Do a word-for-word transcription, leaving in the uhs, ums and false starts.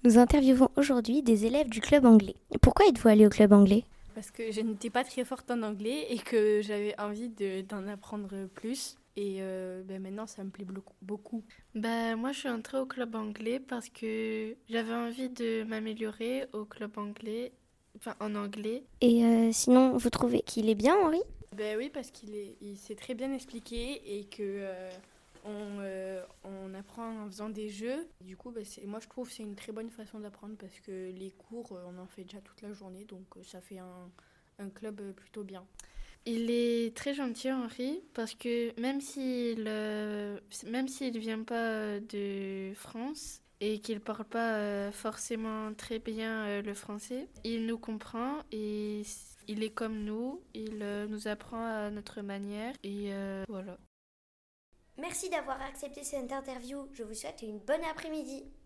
Nous interviewons aujourd'hui des élèves du club anglais. Pourquoi êtes-vous allé au club anglais ? Parce que je n'étais pas très forte en anglais et que j'avais envie de, d'en apprendre plus. Et euh, ben maintenant, ça me plaît beaucoup. Ben, moi, je suis entrée au club anglais parce que j'avais envie de m'améliorer au club anglais, enfin en anglais. Et euh, sinon, vous trouvez qu'il est bien, Henri ? Ben oui, parce qu'il est, il s'est très bien expliqué et que euh, on, euh, on apprend en faisant des jeux. Du coup, ben c'est, moi, je trouve que c'est une très bonne façon d'apprendre parce que les cours, on en fait déjà toute la journée, donc ça fait un, un club plutôt bien. Il est très gentil, Henri, parce que même s'il euh, même s'il vient pas de France et qu'il parle pas euh, forcément très bien euh, le français, il nous comprend et il est comme nous, il euh, nous apprend à notre manière et euh, voilà. Merci d'avoir accepté cette interview. Je vous souhaite une bonne après-midi.